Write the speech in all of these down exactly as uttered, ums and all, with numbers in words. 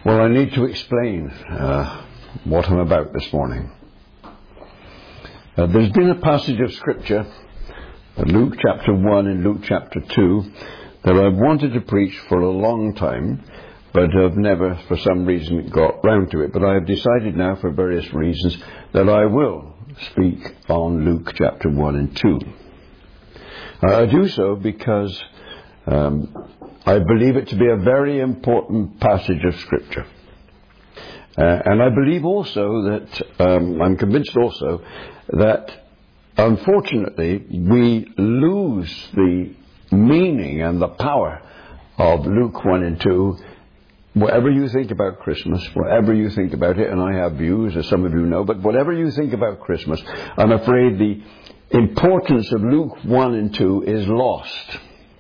Well, I need to explain uh, what I'm about this morning. Uh, there's been a passage of Scripture, uh, Luke chapter one and Luke chapter two, that I've wanted to preach for a long time, but have never, for some reason, got round to it. But I have decided now, for various reasons, that I will speak on Luke chapter one and two. Uh, I do so because um, I believe it to be a very important passage of Scripture. Uh, and I believe also that, um, I'm convinced also, that unfortunately we lose the meaning and the power of Luke one and two. Whatever you think about Christmas, whatever you think about it, and I have views, as some of you know, but whatever you think about Christmas, I'm afraid the importance of Luke one and two is lost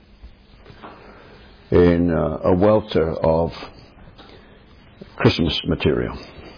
in uh, a welter of Christmas material.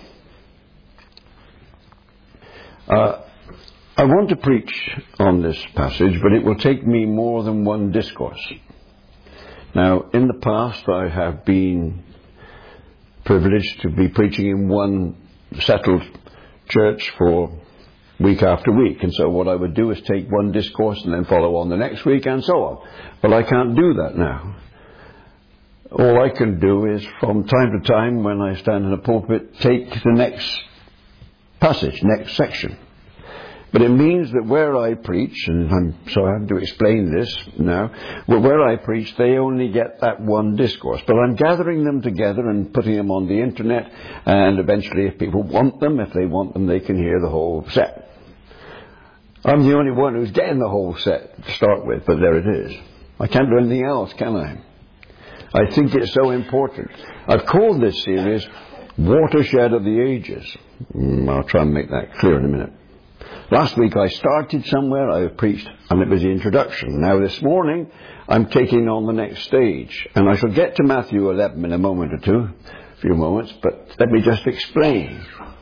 Uh, I want to preach on this passage, but it will take me more than one discourse. Now, in the past, I have been privileged to be preaching in one settled church for week after week, and so what I would do is take one discourse and then follow on the next week and so on. But I can't do that now. All I can do is, from time to time, when I stand in a pulpit, take the next passage, next section. But it means that where I preach, and I'm, so I have to explain this now, but where I preach, they only get that one discourse. But I'm gathering them together and putting them on the internet, and eventually, if people want them, if they want them, they can hear the whole set. I'm the only one who's getting the whole set to start with, but there it is. I can't do anything else, can I? I think it's so important. I've called this series Watershed of the Ages. Mm, I'll try and make that clear in a minute. Last week I started somewhere, I preached, and it was the introduction. Now this morning I'm taking on the next stage, and I shall get to Matthew eleven in a moment or two, a few moments, but let me just explain.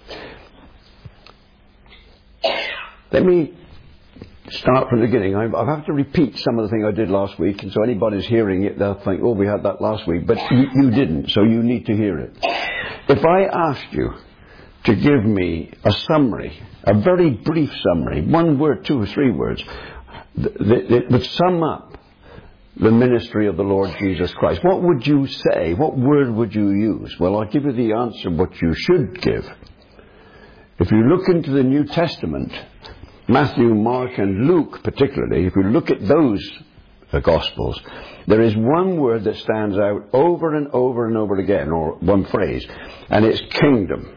Let me start from the beginning. I, I have to repeat some of the things I did last week, and so anybody's hearing it, they'll think, oh, we had that last week, but you, you didn't, so you need to hear it. If I asked you to give me a summary, a very brief summary, one word, two or three words, that would sum up the ministry of the Lord Jesus Christ, what would you say? What word would you use? Well, I'll give you the answer what you should give. If you look into the New Testament, Matthew, Mark and Luke particularly, if you look at those uh, Gospels, there is one word that stands out over and over and over again, or one phrase, and it's kingdom.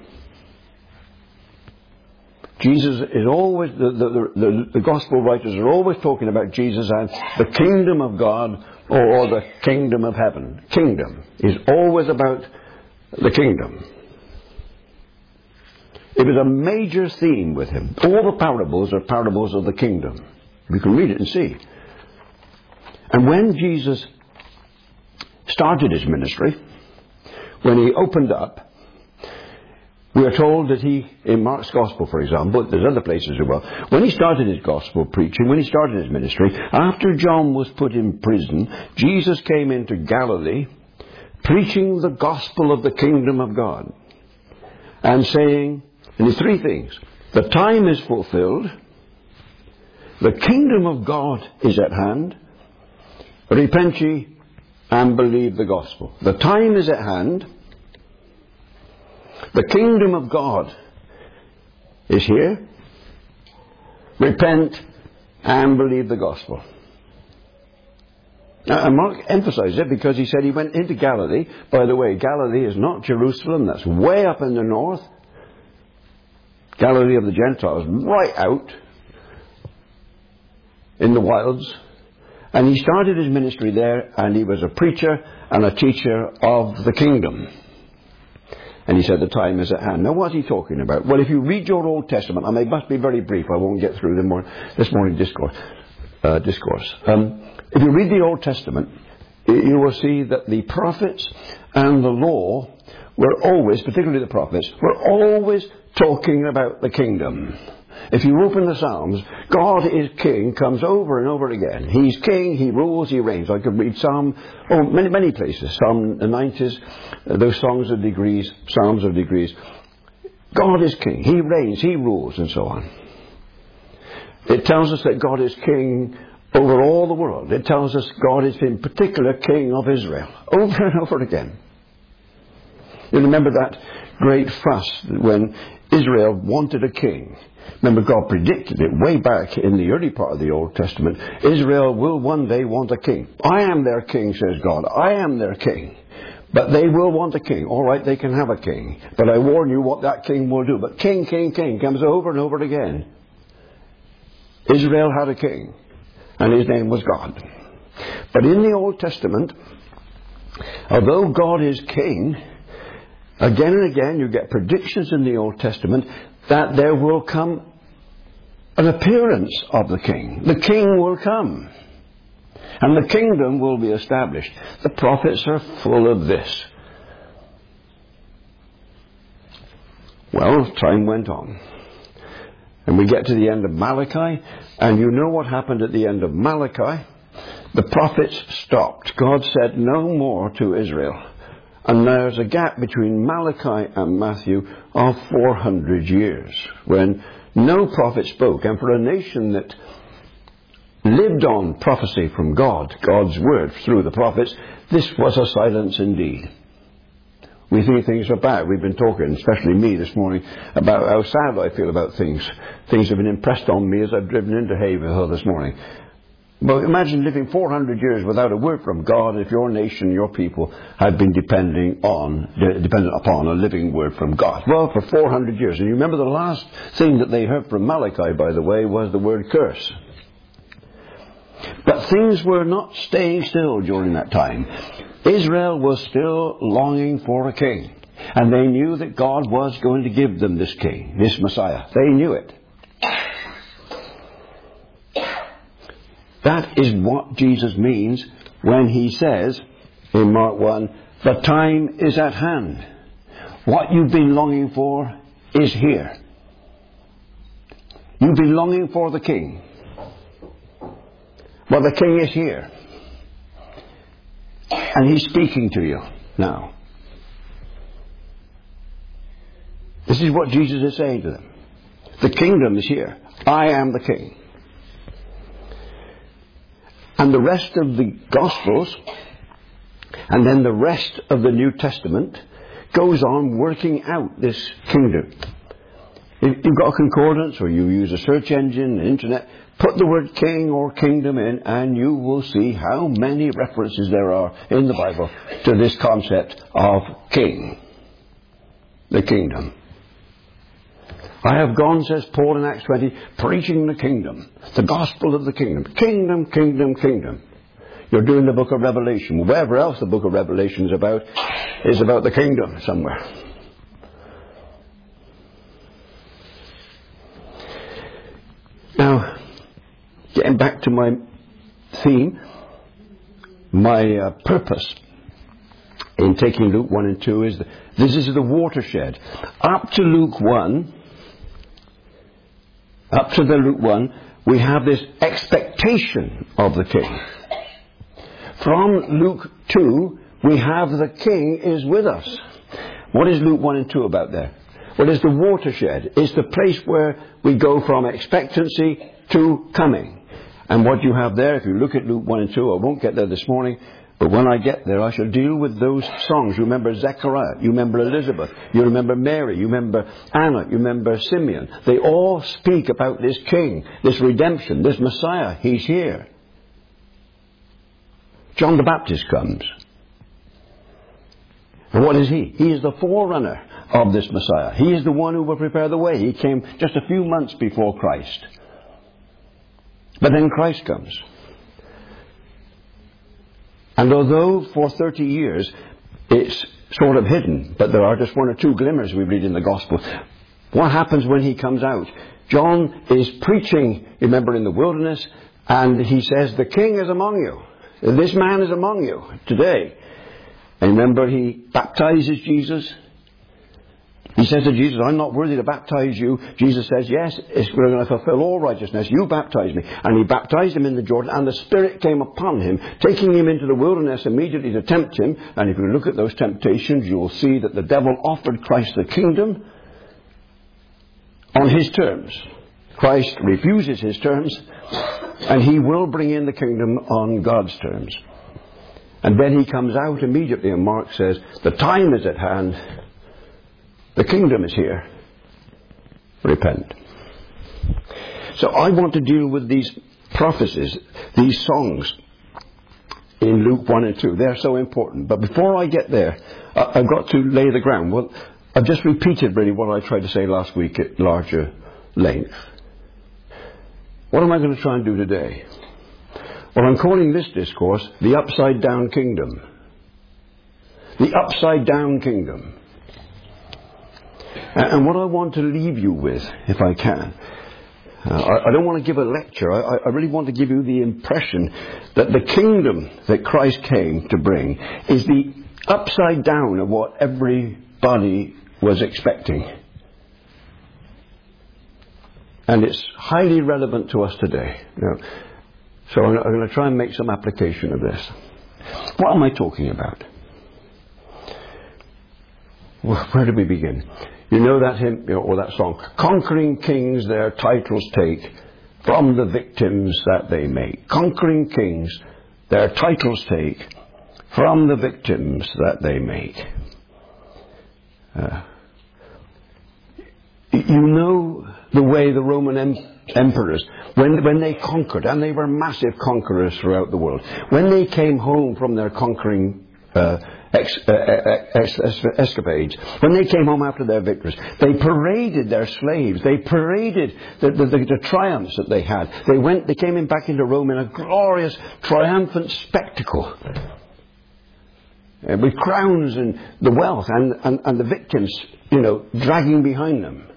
Jesus is always, the, the, the, the Gospel writers are always talking about Jesus and the kingdom of God or, or the kingdom of heaven. Kingdom is always about the kingdom. It was a major theme with him. All the parables are parables of the kingdom. You can read it and see. And when Jesus started his ministry, when he opened up, we are told that he, in Mark's Gospel, for example, there's other places as well, when he started his Gospel preaching, when he started his ministry, after John was put in prison, Jesus came into Galilee preaching the gospel of the kingdom of God and saying, and there's three things: the time is fulfilled, the kingdom of God is at hand, repent ye and believe the gospel. The time is at hand, the kingdom of God is here, repent and believe the gospel. Now, and Mark emphasized it because he said he went into Galilee. By the way, Galilee is not Jerusalem, that's way up in the north. Galilee of the Gentiles, right out in the wilds. And he started his ministry there, and he was a preacher and a teacher of the kingdom. And he said the time is at hand. Now, what's he talking about? Well, if you read your Old Testament, and I must be very brief, I won't get through the more, this morning's discourse. Uh, discourse. Um, if you read the Old Testament, you will see that the prophets and the law were always, particularly the prophets, were always talking about the kingdom. If you open the Psalms, God is King comes over and over again. He's King, He rules, He reigns. I could read Psalm, oh, many, many places. Psalm nineties, uh, those songs of degrees, Psalms of degrees. God is King. He reigns, He rules, and so on. It tells us that God is King over all the world. It tells us God is in particular King of Israel. Over and over again. You remember that great fuss when Israel wanted a king. Remember, God predicted it way back in the early part of the Old Testament. Israel will one day want a king. I am their king, says God. I am their king. But they will want a king. All right, they can have a king. But I warn you what that king will do. But king, king, king comes over and over again. Israel had a king. And his name was God. But in the Old Testament, although God is king, again and again you get predictions in the Old Testament that there will come an appearance of the king. The king will come. And the kingdom will be established. The prophets are full of this. Well, time went on. And we get to the end of Malachi. And you know what happened at the end of Malachi? The prophets stopped. God said no more to Israel. And there's a gap between Malachi and Matthew of four hundred years when no prophet spoke. And for a nation that lived on prophecy from God, God's word through the prophets, this was a silence indeed. We think things are bad. We've been talking, especially me this morning, about how sad I feel about things. Things have been impressed on me as I've driven into Haverhill this morning. But imagine living four hundred years without a word from God if your nation, your people, had been depending on, dependent upon a living word from God. Well, for four hundred years. And you remember the last thing that they heard from Malachi, by the way, was the word curse. But things were not staying still during that time. Israel was still longing for a king. And they knew that God was going to give them this king, this Messiah. They knew it. That is what Jesus means when he says in Mark one, the time is at hand. What you've been longing for is here. You've been longing for the king. Well, the king is here. And he's speaking to you now. This is what Jesus is saying to them. The kingdom is here. I am the king. And the rest of the Gospels, and then the rest of the New Testament, goes on working out this kingdom. If you've got a concordance, or you use a search engine, the internet, put the word king or kingdom in, and you will see how many references there are in the Bible to this concept of king. The kingdom. I have gone, says Paul in Acts twenty, preaching the kingdom. The gospel of the kingdom. Kingdom, kingdom, kingdom. You're doing the book of Revelation. Wherever else the book of Revelation is about, is about the kingdom somewhere. Now, getting back to my theme, my uh, purpose in taking Luke one and two is, that this is the watershed. Up to Luke one, up to the Luke one, we have this expectation of the king. From Luke two, we have the king is with us. What is Luke one and two about there? Well, it's the watershed. It's the place where we go from expectancy to coming. And what you have there, if you look at Luke one and two, I won't get there this morning, but when I get there, I shall deal with those songs. You remember Zechariah, you remember Elizabeth, you remember Mary, you remember Anna, you remember Simeon. They all speak about this king, this redemption, this Messiah. He's here. John the Baptist comes. And what is he? He is the forerunner of this Messiah. He is the one who will prepare the way. He came just a few months before Christ. But then Christ comes. And although for thirty years it's sort of hidden, but there are just one or two glimmers we read in the Gospel, what happens when he comes out? John is preaching, remember, in the wilderness, and he says, the king is among you. This man is among you today. And remember, he baptizes Jesus, He says to Jesus, I'm not worthy to baptize you. Jesus says, yes, it's, we're going to fulfill all righteousness. You baptize me. And he baptized him in the Jordan, and the Spirit came upon him, taking him into the wilderness immediately to tempt him. And if you look at those temptations, you will see that the devil offered Christ the kingdom on his terms. Christ refuses his terms, and he will bring in the kingdom on God's terms. And then he comes out immediately, and Mark says, the time is at hand. The kingdom is here. Repent. So I want to deal with these prophecies, these songs in Luke one and two. They're so important. But before I get there, I've got to lay the ground. Well, I've just repeated really what I tried to say last week at larger length. What am I going to try and do today? Well, I'm calling this discourse the Upside Down Kingdom. The Upside Down Kingdom. And what I want to leave you with, if I can, uh, I, I don't want to give a lecture. I, I really want to give you the impression that the kingdom that Christ came to bring is the upside down of what everybody was expecting. And it's highly relevant to us today. You know, so I'm, I'm going to try and make some application of this. What am I talking about? Well, where do we begin? You know that hymn, you know, or that song, conquering kings their titles take from the victims that they make. Conquering kings their titles take from the victims that they make. Uh, you know the way the Roman em- emperors, when, when they conquered, and they were massive conquerors throughout the world, when they came home from their conquering uh, Ex, uh, ex, ex, escapades, when they came home after their victories, they paraded their slaves. They paraded the, the, the, the triumphs that they had. They went, they came in back into Rome in a glorious, triumphant spectacle, uh, with crowns and the wealth and, and, and the victims, you know, dragging behind them.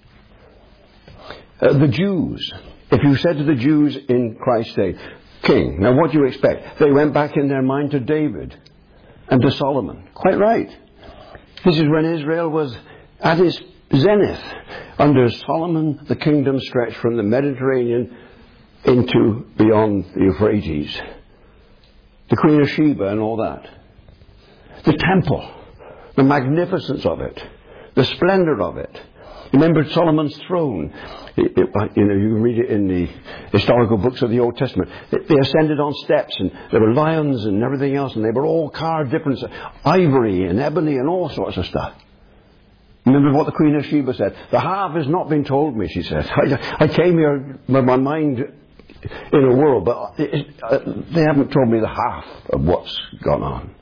Uh, the Jews, if you said to the Jews in Christ's day, King, now what do you expect? They went back in their mind to David and to Solomon. Quite right. This is when Israel was at its zenith. Under Solomon, the kingdom stretched from the Mediterranean into beyond the Euphrates. The Queen of Sheba and all that. The temple. The magnificence of it. The splendor of it. Remember Solomon's throne. It, it, you know, you can read it in the historical books of the Old Testament. They, they ascended on steps, and there were lions and everything else, and they were all carved different, ivory and ebony and all sorts of stuff. Remember what the Queen of Sheba said? The half has not been told me, she said. I, I came here with my mind in a whirl, but it, it, uh, they haven't told me the half of what's gone on.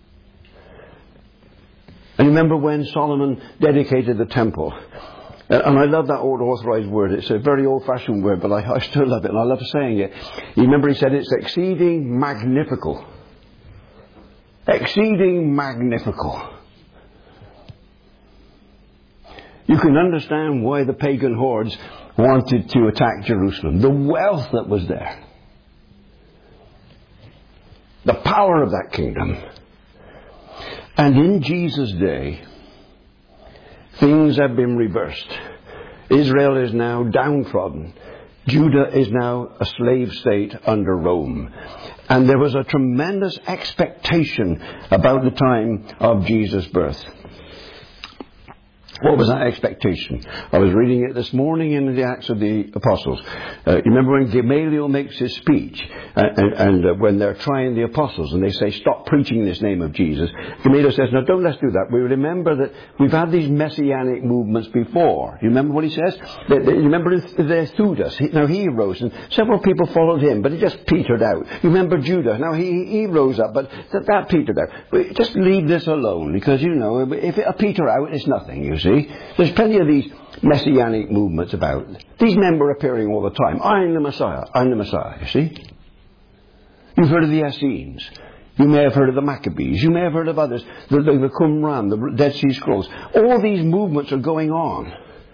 And remember when Solomon dedicated the temple? And I love that old authorized word. It's a very old-fashioned word, but I, I still love it, and I love saying it. You remember he said it's exceeding magnifical. Exceeding magnifical. You can understand why the pagan hordes wanted to attack Jerusalem. The wealth that was there. The power of that kingdom. And in Jesus' day, things have been reversed. Israel is now downtrodden. Judah is now a slave state under Rome. And there was a tremendous expectation about the time of Jesus' birth. What was that expectation? I was reading it this morning in the Acts of the Apostles. Uh, you remember when Gamaliel makes his speech, uh, and, and uh, when they're trying the apostles, and they say, stop preaching this name of Jesus. Gamaliel says, no, don't let's do that. We remember that we've had these messianic movements before. You remember what he says? They, they, you remember there's Theudas. He, now he rose, and several people followed him, but it just petered out. You remember Judah. Now he, he rose up, but that, that petered out. But just leave this alone, because, you know, if it'll peter out, it's nothing, you see. See? There's plenty of these messianic movements about. These men were appearing all the time. I'm the Messiah. I'm the Messiah, you see? You've heard of the Essenes. You may have heard of the Maccabees. You may have heard of others. The, the, the Qumran, the Dead Sea Scrolls. All these movements are going on.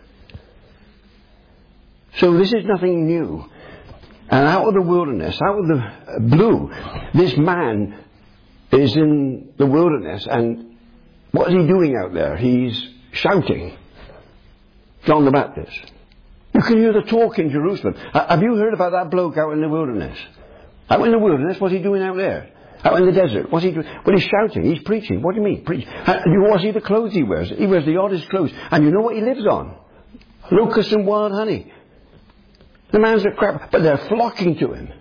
So this is nothing new. And out of the wilderness, out of the blue, this man is in the wilderness. And what is he doing out there? He's shouting. John the Baptist. You can hear the talk in Jerusalem. Have you heard about that bloke out in the wilderness? Out in the wilderness, what's he doing out there? Out in the desert, what's he doing? Well, he's shouting, he's preaching. What do you mean, preach? And you want to see the clothes he wears? He wears the oddest clothes. And you know what he lives on? Locusts and wild honey. The man's a crap, but they're flocking to him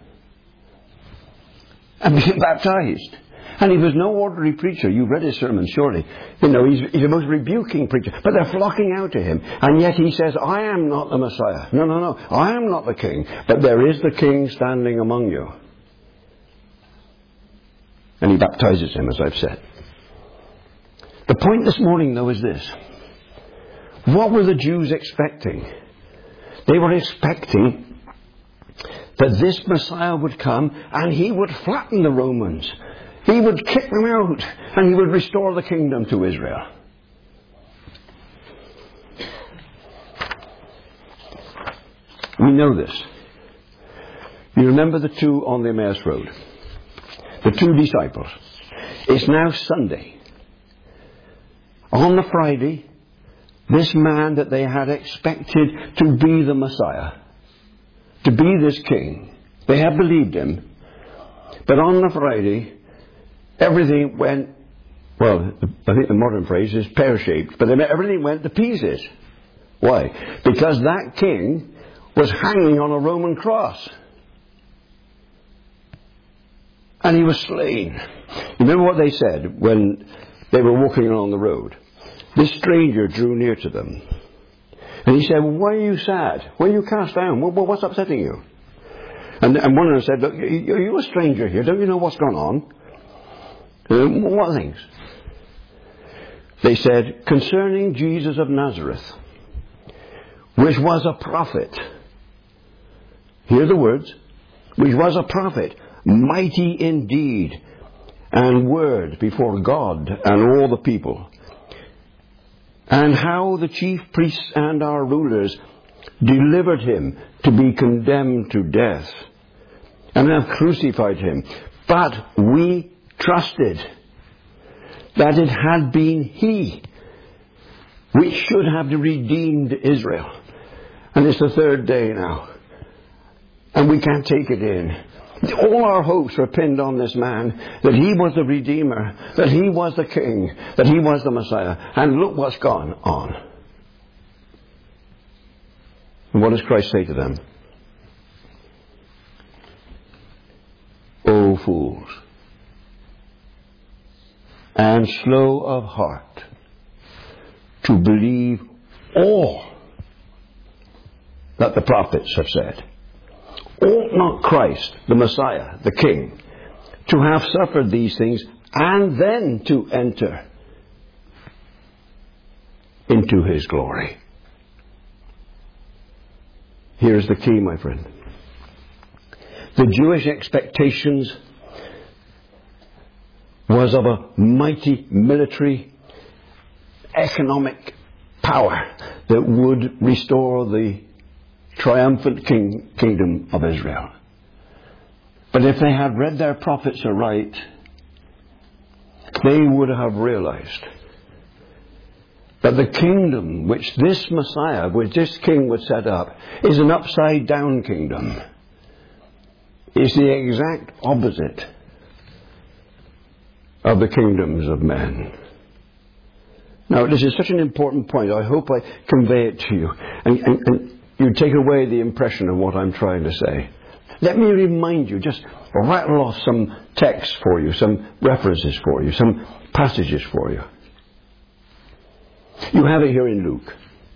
and being baptized. And he was no ordinary preacher. You've read his sermon, surely. You know, he's, he's the most rebuking preacher. But they're flocking out to him. And yet he says, I am not the Messiah. No, no, no. I am not the king. But there is the king standing among you. And he baptizes him, as I've said. The point this morning, though, is this. What were the Jews expecting? They were expecting that this Messiah would come and he would flatten the Romans. He would kick them out and he would restore the kingdom to Israel. We know this. You remember the two on the Emmaus Road? The two disciples. It's now Sunday. On the Friday, this man that they had expected to be the Messiah, to be this king, they had believed him. But on the Friday, everything went, well, I think the modern phrase is pear-shaped, but everything went to pieces. Why? Because that king was hanging on a Roman cross. And he was slain. You remember what they said when they were walking along the road? This stranger drew near to them. And he said, well, why are you sad? Why are you cast down? What's upsetting you? And, and one of them said, look, you're a stranger here. Don't you know what's gone on? Um, what things? They said, concerning Jesus of Nazareth, which was a prophet. Hear the words. Which was a prophet, mighty in deed and word before God and all the people. And how the chief priests and our rulers delivered him to be condemned to death and have crucified him. But we trusted that it had been he which should have redeemed Israel. And it's the third day now. And we can't take it in. All our hopes were pinned on this man, that he was the Redeemer, that he was the King, that he was the Messiah. And look what's gone on. And what does Christ say to them? O fools, and slow of heart to believe all that the prophets have said. Ought not Christ, the Messiah, the King, to have suffered these things and then to enter into his glory? Here's the key, my friend. The Jewish expectations was of a mighty military, economic power that would restore the triumphant king, kingdom of Israel. But if they had read their prophets aright, they would have realized that the kingdom which this Messiah, which this king would set up, is an upside down kingdom. It's the exact opposite of the kingdoms of men. Now, this is such an important point. I hope I convey it to you. And, and, and you take away the impression of what I'm trying to say. Let me remind you, just rattle off some texts for you, some references for you, some passages for you. You have it here in Luke.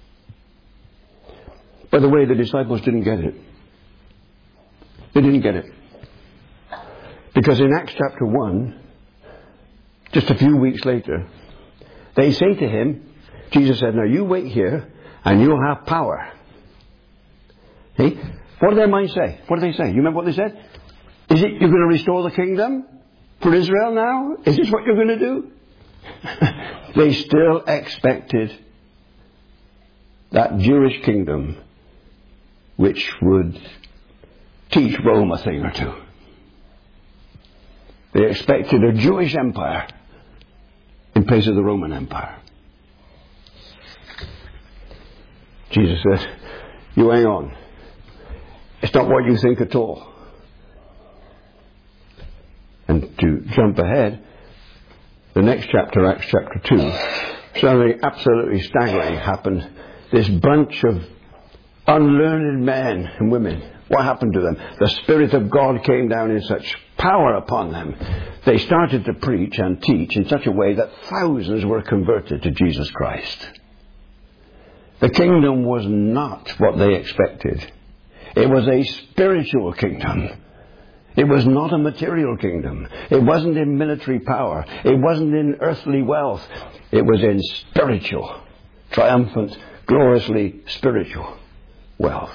By the way, the disciples didn't get it. They didn't get it. Because in Acts chapter one, just a few weeks later, they say to him, Jesus said, now you wait here and you'll have power. Hey, what do their minds say? What do they say? You remember what they said? Is it you're going to restore the kingdom for Israel now? Is this what you're going to do? They still expected that Jewish kingdom which would teach Rome a thing or two. They expected a Jewish empire in place of the Roman Empire. Jesus said, you hang on. It's not what you think at all. And to jump ahead, the next chapter, Acts chapter two, something absolutely staggering happened. This bunch of unlearned men and women, what happened to them? The Spirit of God came down in such power upon them. They started to preach and teach in such a way that thousands were converted to Jesus Christ. The kingdom was not what they expected. It was a spiritual kingdom. It was not a material kingdom. It wasn't in military power. It wasn't in earthly wealth. It was in spiritual, triumphant, gloriously spiritual wealth.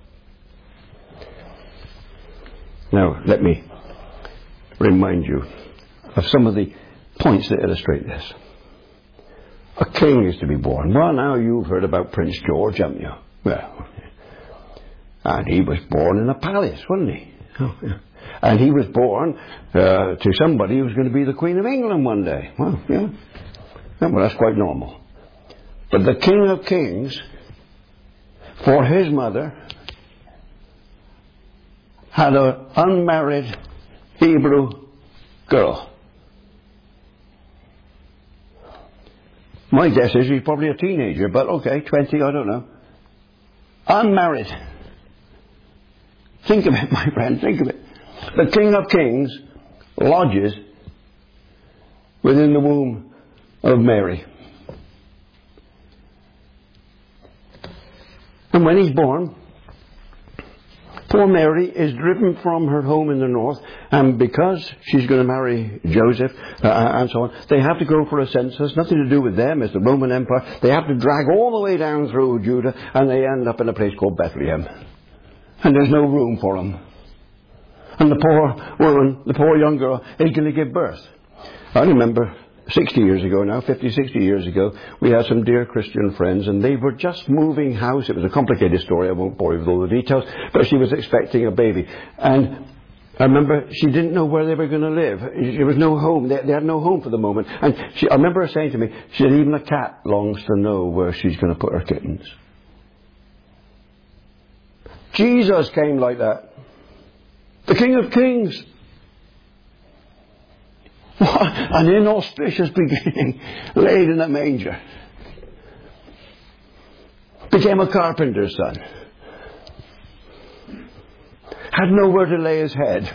Now, let me remind you of some of the points that illustrate this. A king is to be born. Well, now you've heard about Prince George, haven't you? Well, and he was born in a palace, wasn't he? Oh, yeah. And he was born uh, to somebody who was going to be the Queen of England one day. Well, yeah. yeah. Well, that's quite normal. But the King of Kings, for his mother, had an unmarried Hebrew girl. My guess is he's probably a teenager, but okay, twenty, I don't know. Unmarried. Think of it, my friend, think of it. The King of Kings lodges within the womb of Mary. And when he's born, poor Mary is driven from her home in the north, and because she's going to marry Joseph uh, and so on, they have to go for a census. Nothing to do with them, it's the Roman Empire. They have to drag all the way down through Judah, and they end up in a place called Bethlehem. And there's no room for them. And the poor woman, the poor young girl, is going to give birth. I remember sixty years ago now, fifty, sixty years ago, we had some dear Christian friends, and they were just moving house. It was a complicated story, I won't bore you with all the details, but she was expecting a baby. And I remember she didn't know where they were going to live. There was no home. They, they had no home for the moment. And she, I remember her saying to me, she said, even a cat longs to know where she's going to put her kittens. Jesus came like that. The King of Kings. What an inauspicious beginning, laid in a manger. Became a carpenter's son. Had nowhere to lay his head.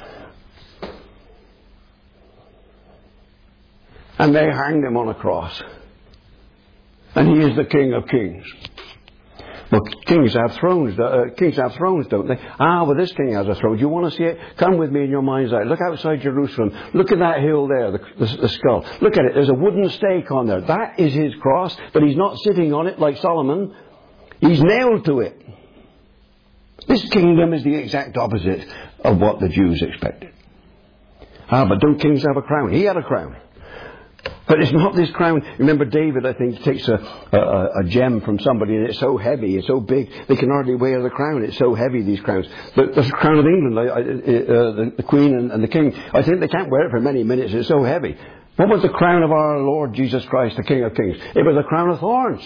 And they hanged him on a cross. And he is the King of Kings. Well, kings have thrones. Uh, kings have thrones, don't they? Ah, well, this king has a throne. Do you want to see it? Come with me in your mind's eye. Look outside Jerusalem. Look at that hill there, the, the, the skull. Look at it. There's a wooden stake on there. That is his cross, but he's not sitting on it like Solomon. He's nailed to it. This kingdom is the exact opposite of what the Jews expected. Ah, but don't kings have a crown? He had a crown. But it's not this crown. Remember David, I think, takes a, a, a gem from somebody, and it's so heavy, it's so big, they can hardly wear the crown. It's so heavy, these crowns. But the crown of England, uh, the, the Queen and, and the King, I think they can't wear it for many minutes. It's so heavy. What was the crown of our Lord Jesus Christ, the King of Kings? It was a crown of thorns.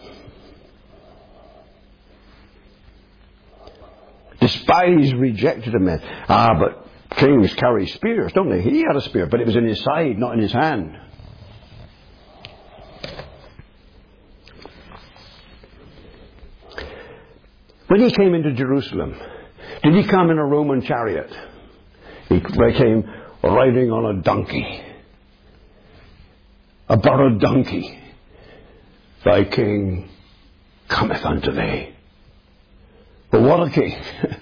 Despised, rejected of men. Ah, but kings carry spears, don't they? He had a spear, but it was in his side, not in his hand. When he came into Jerusalem, did he come in a Roman chariot? He came riding on a donkey. A borrowed donkey. Thy king cometh unto thee. But what a king.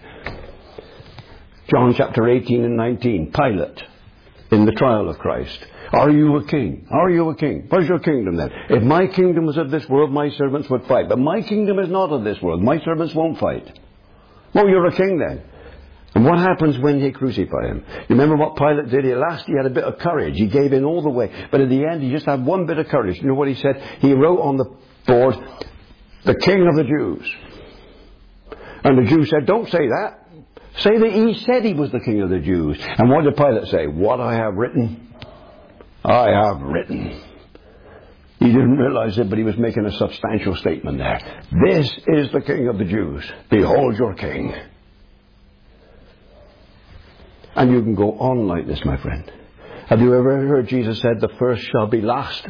John chapter eighteen and nineteen. Pilate, in the trial of Christ. Are you a king? Are you a king? Where's your kingdom then? If my kingdom was of this world, my servants would fight. But my kingdom is not of this world. My servants won't fight. Well, you're a king then. And what happens when they crucify him? You remember what Pilate did? At last he had a bit of courage. He gave in all the way. But at the end he just had one bit of courage. You know what he said? He wrote on the board, the King of the Jews. And the Jews said, don't say that. Say that he said he was the King of the Jews. And what did Pilate say? What I have written, I have written. He didn't realize it, but he was making a substantial statement there. This is the King of the Jews. Behold your King. And you can go on like this, my friend. Have you ever heard Jesus said, the first shall be last?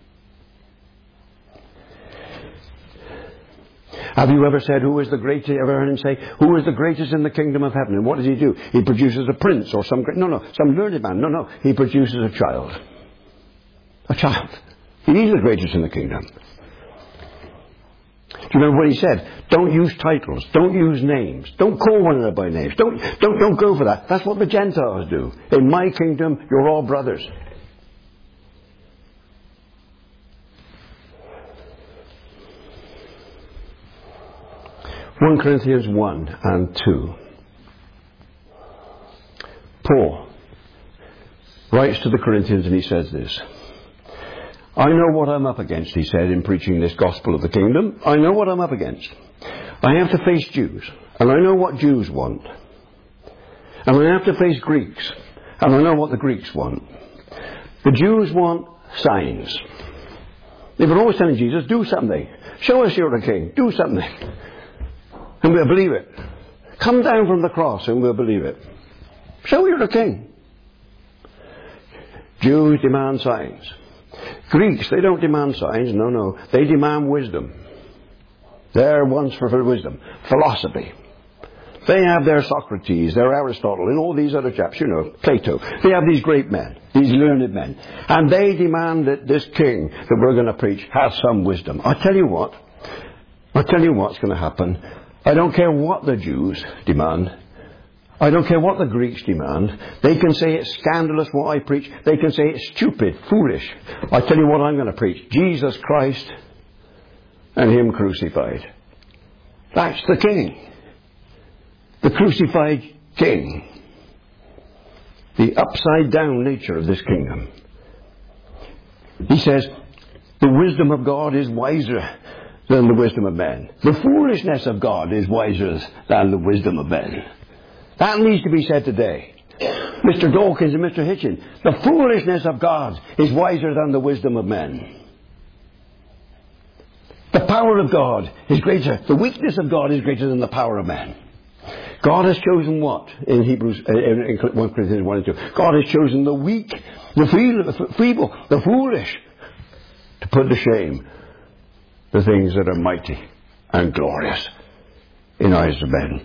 Have you ever said, who is the greatest? Ever heard him say, who is the greatest in the kingdom of heaven? And what does he do? He produces a prince or some great, no, no, some learned man. No, no, he produces a child. A child. He's the greatest in the kingdom. Do you remember what he said? Don't use titles. Don't use names. Don't call one another by names. Don't, don't, don't go for that. That's what the Gentiles do. In my kingdom, you're all brothers. First Corinthians one and two. Paul writes to the Corinthians and he says this. I know what I'm up against, he said, in preaching this gospel of the kingdom. I know what I'm up against. I have to face Jews, and I know what Jews want. And I have to face Greeks, and I know what the Greeks want. The Jews want signs. They were always telling Jesus, do something. Show us you're the king. Do something. And we'll believe it. Come down from the cross and we'll believe it. Show you're the king. Jews demand signs. Greeks, they don't demand signs. No, no. They demand wisdom. They're ones for, for wisdom. Philosophy. They have their Socrates, their Aristotle, and all these other chaps, you know, Plato. They have these great men, these learned men. And they demand that this king that we're going to preach has some wisdom. I'll tell you what. I'll tell you what's going to happen. I don't care what the Jews demand. I don't care what the Greeks demand. They can say it's scandalous what I preach. They can say it's stupid, foolish. I tell you what I'm going to preach. Jesus Christ and Him crucified. That's the King. The crucified King. The upside down nature of this kingdom. He says, the wisdom of God is wiser than the wisdom of men. The foolishness of God is wiser than the wisdom of men. That needs to be said today. Mister Dawkins and Mister Hitchin, the foolishness of God is wiser than the wisdom of men. The power of God is greater. The weakness of God is greater than the power of man. God has chosen what? In Hebrews, in First Corinthians one and two. God has chosen the weak, the feeble, the foolish, to put to shame the things that are mighty and glorious in eyes of men.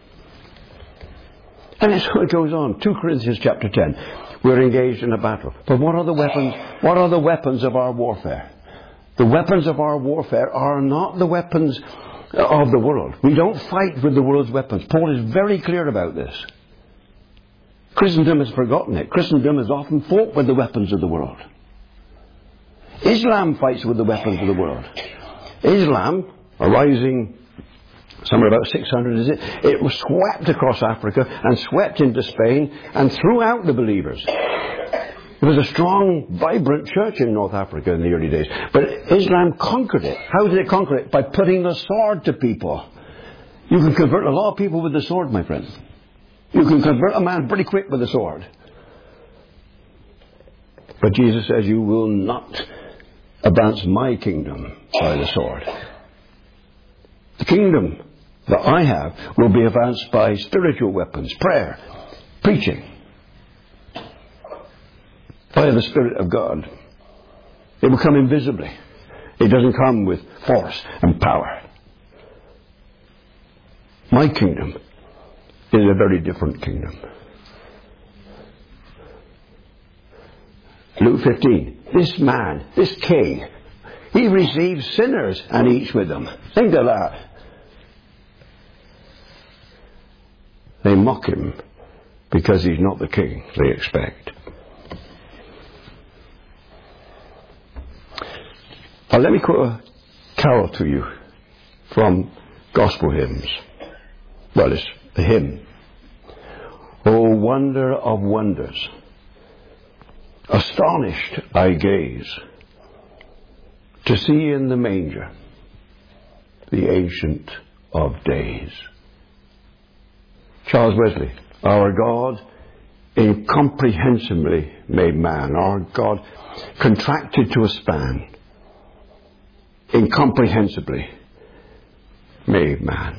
And so it goes on. Second Corinthians chapter ten. We're engaged in a battle. But what are the weapons? What are the weapons of our warfare? The weapons of our warfare are not the weapons of the world. We don't fight with the world's weapons. Paul is very clear about this. Christendom has forgotten it. Christendom has often fought with the weapons of the world. Islam fights with the weapons of the world. Islam, arising somewhere about six hundred, is it? It was swept across Africa and swept into Spain and threw out the believers. There was a strong, vibrant church in North Africa in the early days. But Islam conquered it. How did it conquer it? By putting the sword to people. You can convert a lot of people with the sword, my friend. You can convert a man pretty quick with the sword. But Jesus says, you will not advance my kingdom by the sword. The kingdom that I have will be advanced by spiritual weapons, prayer, preaching, by the Spirit of God. It will come invisibly. It doesn't come with force and power. My kingdom is a very different kingdom. Luke fifteen. This man, this king, he receives sinners and eats with them. Think of that. They mock him because he's not the king they expect. Now let me quote a carol to you from gospel hymns. Well, it's a hymn. O wonder of wonders, astonished I gaze to see in the manger the Ancient of Days. Charles Wesley, our God incomprehensibly made man, our God contracted to a span, incomprehensibly made man.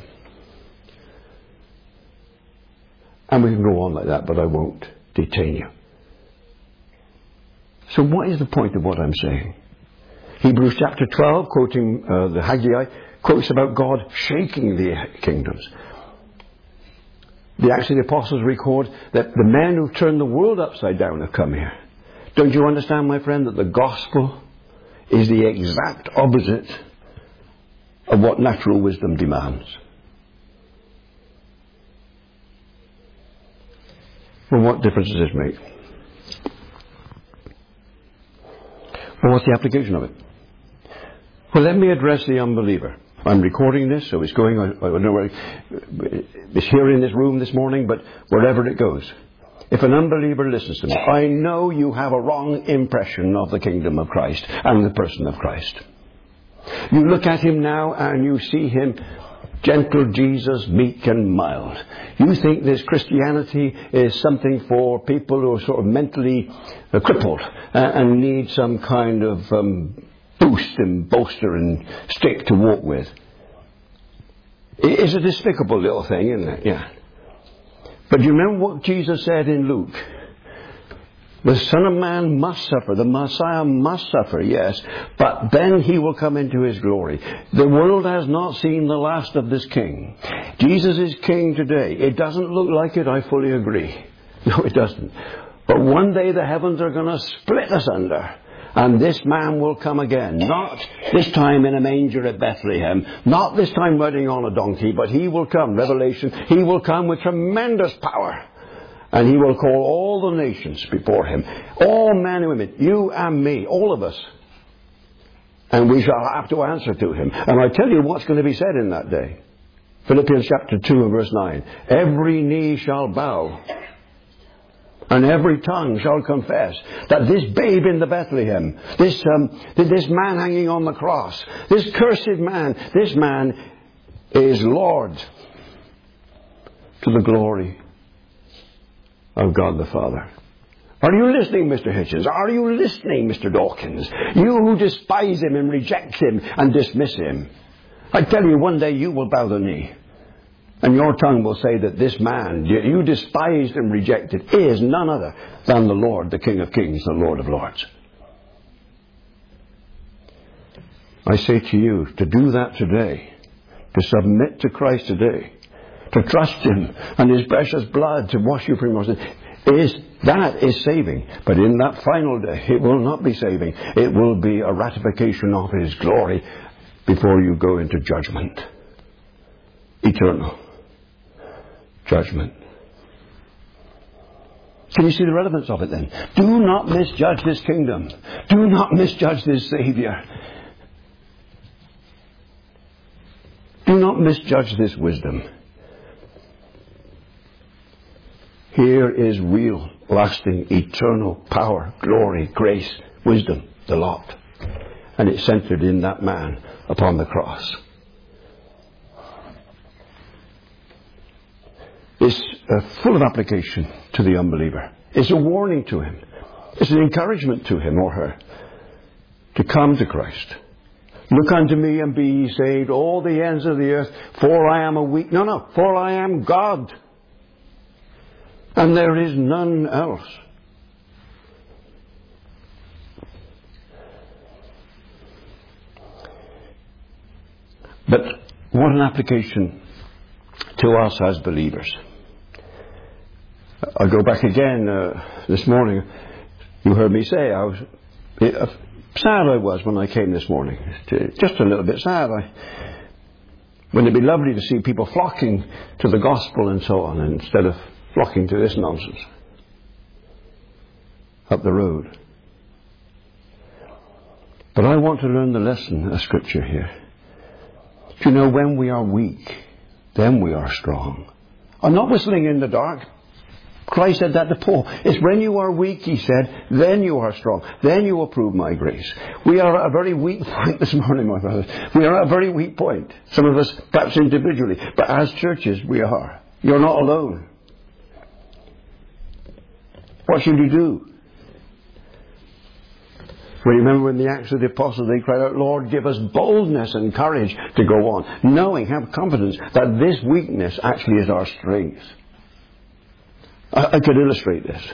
And we can go on like that, but I won't detain you. So what is the point of what I'm saying? Hebrews chapter twelve, quoting uh, the Haggai, quotes about God shaking the kingdoms. The Acts of the Apostles record that the men who've turned the world upside down have come here. Don't you understand, my friend, that the gospel is the exact opposite of what natural wisdom demands? Well, what difference does this make? Well, what's the application of it? Well, let me address the unbeliever. I'm recording this, so it's going, I don't know where, it's here in this room this morning, but wherever it goes. If an unbeliever listens to me, I know you have a wrong impression of the kingdom of Christ and the person of Christ. You look at him now and you see him gentle Jesus, meek and mild. You think this Christianity is something for people who are sort of mentally uh, crippled uh, and need some kind of um, boost and bolster and stick to walk with. It's a despicable little thing, isn't it? Yeah. But do you remember what Jesus said in Luke? The Son of Man must suffer. The Messiah must suffer, yes. But then he will come into his glory. The world has not seen the last of this king. Jesus is king today. It doesn't look like it, I fully agree. No, it doesn't. But one day the heavens are going to split asunder. And this man will come again. Not this time in a manger at Bethlehem. Not this time riding on a donkey. But he will come, Revelation, he will come with tremendous power. And he will call all the nations before him. All men and women. You and me. All of us. And we shall have to answer to him. And I tell you what's going to be said in that day. Philippians chapter two and verse nine. Every knee shall bow. And every tongue shall confess that this babe in the Bethlehem, this, um, this man hanging on the cross, this cursed man, this man is Lord to the glory of God the Father. Are you listening, Mister Hitchens? Are you listening, Mister Dawkins? You who despise him and reject him and dismiss him. I tell you, one day you will bow the knee. And your tongue will say that this man you despised and rejected is none other than the Lord, the King of Kings, the Lord of Lords. I say to you, to do that today, to submit to Christ today, to trust him and his precious blood to wash you from your sins, is, that is saving. But in that final day, it will not be saving. It will be a ratification of his glory before you go into judgment. Eternal judgment. Can you see the relevance of it then? Do not misjudge this kingdom. Do not misjudge this Savior. Do not misjudge this wisdom. Here is real, lasting, eternal power, glory, grace, wisdom, the lot. And it's centered in that man upon the cross. It's uh, full of application to the unbeliever. It's a warning to him. It's an encouragement to him or her to come to Christ. Look unto me and be ye saved, all the ends of the earth, for I am a weak... No, no, for I am God. And there is none else. But what an application to us as believers. I'll go back again uh, this morning. You heard me say I was uh, sad I was when I came this morning. Just a little bit sad. I, wouldn't it be lovely to see people flocking to the gospel and so on, instead of flocking to this nonsense up the road? But I want to learn the lesson of Scripture here. You know, when we are weak, then we are strong. I'm not whistling in the dark. Christ said that to Paul. It's when you are weak, he said, then you are strong. Then you will prove my grace. We are at a very weak point this morning, my brothers. We are at a very weak point. Some of us, perhaps individually, but as churches, we are. You're not alone. What should you do? Well, you remember in the Acts of the Apostles, they cried out, Lord, give us boldness and courage to go on, knowing, have confidence that this weakness actually is our strength. I, I could illustrate this.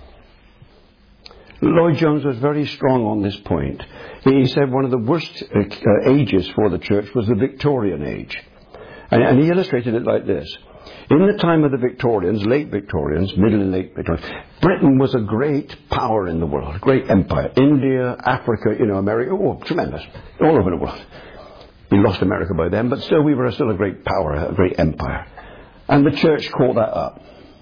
Lloyd Jones was very strong on this point. He said one of the worst uh, ages for the church was the Victorian age. And, and he illustrated it like this. In the time of the Victorians, late Victorians, middle and late Victorians, Britain was a great power in the world, a great empire. India, Africa, you know, America, oh, tremendous, all over the world. We lost America by then, but still we were still a great power, a great empire. And the church caught that up.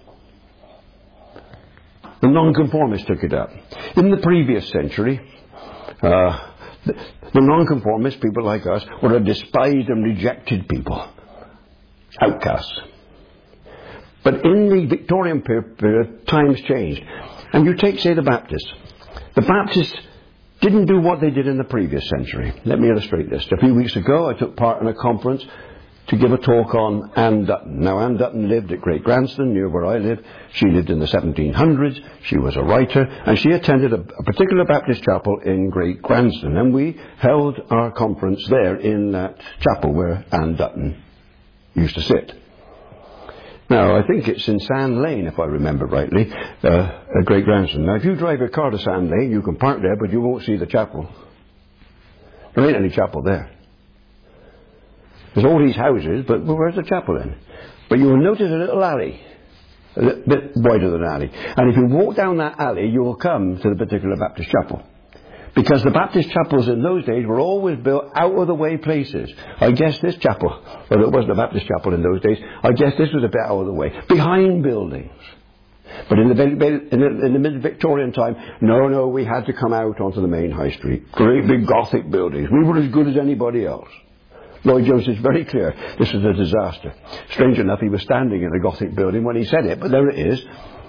The nonconformists took it up. In the previous century, uh, the, the nonconformists, people like us, were a despised and rejected people. Outcasts. But in the Victorian period, times changed. And you take, say, the Baptists. The Baptists didn't do what they did in the previous century. Let me illustrate this. A few weeks ago, I took part in a conference to give a talk on Anne Dutton. Now, Anne Dutton lived at Great Granston, near where I live. She lived in the seventeen hundreds. She was a writer. And she attended a, a particular Baptist chapel in Great Granston. And we held our conference there in that chapel where Anne Dutton used to sit. Now, I think it's in Sand Lane, if I remember rightly, uh, at Great Granston. Now, if you drive your car to Sand Lane, you can park there, but you won't see the chapel. There ain't any chapel there. There's all these houses, but where's the chapel then? But you will notice a little alley, a little bit wider than an alley. And if you walk down that alley, you will come to the particular Baptist chapel. Because the Baptist chapels in those days were always built out-of-the-way places. I guess this chapel, well, it wasn't a Baptist chapel in those days, I guess this was a bit out of the way, behind buildings. But in the, in the, in the mid-Victorian time, no, no, we had to come out onto the main high street. Great big Gothic buildings. We were as good as anybody else. Lloyd Jones is very clear. This was a disaster. Strange enough, he was standing in a Gothic building when he said it, but there it is.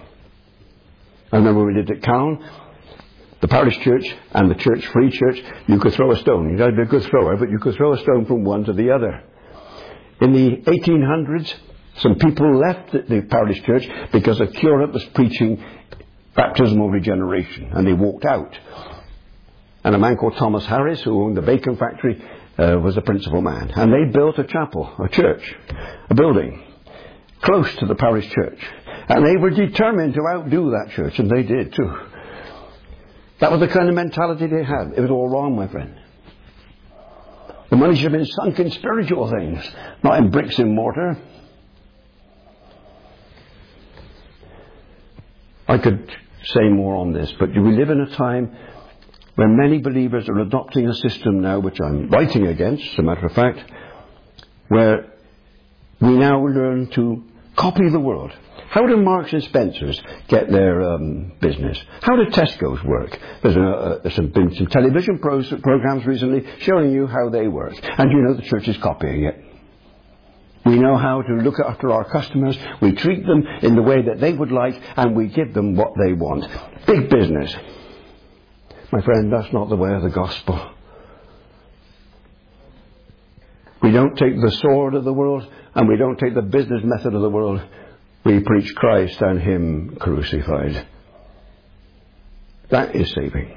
I remember we did it at Calne. The parish church and the church, free church, you could throw a stone. You had to be a good thrower, but you could throw a stone from one to the other. In the eighteen hundreds, some people left the parish church because a curate was preaching baptismal regeneration, and they walked out. And a man called Thomas Harris, who owned the bacon factory, uh, was the principal man. And they built a chapel, a church, a building, close to the parish church. And they were determined to outdo that church, and they did too. That was the kind of mentality they had. It was all wrong, my friend. The money should have been sunk in spiritual things, not in bricks and mortar. I could say more on this, but we live in a time where many believers are adopting a system now, which I'm writing against, as a matter of fact, where we now learn to copy the world. How do Marks and Spencers get their um, business? How do Tesco's work? There's a, a, some, been some television pros, programs recently showing you how they work. And you know the church is copying it. We know how to look after our customers. We treat them in the way that they would like, and we give them what they want. Big business. My friend, that's not the way of the gospel. We don't take the sword of the world, and we don't take the business method of the world. We preach Christ and Him crucified. That is saving.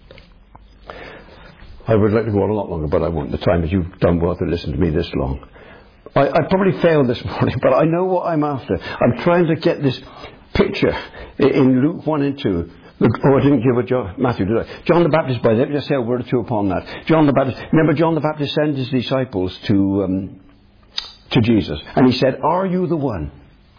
I would like to go on a lot longer, but I won't. The time is you've done well to listen to me this long. I, I probably failed this morning, but I know what I'm after. I'm trying to get this picture in Luke one and two. Look, oh, I didn't give a John, Matthew, did I? John the Baptist, by the way, let me just say a word or two upon that. John the Baptist, remember John the Baptist sent his disciples to, um, to Jesus. And he said, "Are you the one?"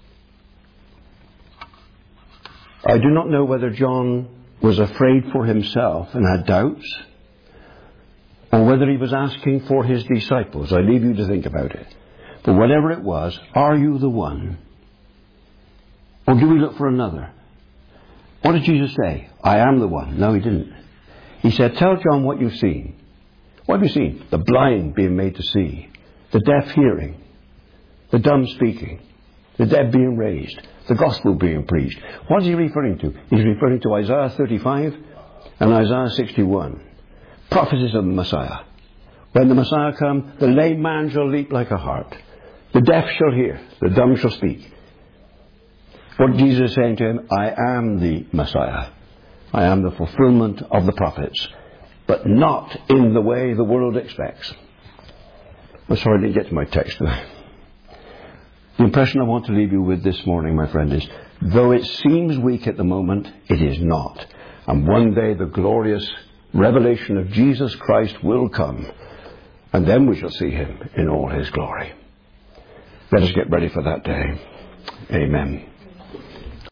I do not know whether John was afraid for himself and had doubts, or whether he was asking for his disciples. I leave you to think about it. But whatever it was, are you the one? Or do we look for another? What did Jesus say? I am the one. No, he didn't. He said, tell John what you've seen. What have you seen? The blind being made to see, the deaf hearing, the dumb speaking, the dead being raised, the gospel being preached. What is he referring to? He's referring to Isaiah thirty-five and Isaiah sixty-one. Prophecies of the Messiah. When the Messiah comes, the lame man shall leap like a hart. The deaf shall hear. The dumb shall speak. What Jesus is saying to him, I am the Messiah. I am the fulfillment of the prophets. but not in the way the world expects. I'm sorry I didn't get to my text now. The impression I want to leave you with this morning, my friend, is though it seems weak at the moment, it is not. And one day the glorious revelation of Jesus Christ will come, and then we shall see him in all his glory. Let us get ready for that day. Amen.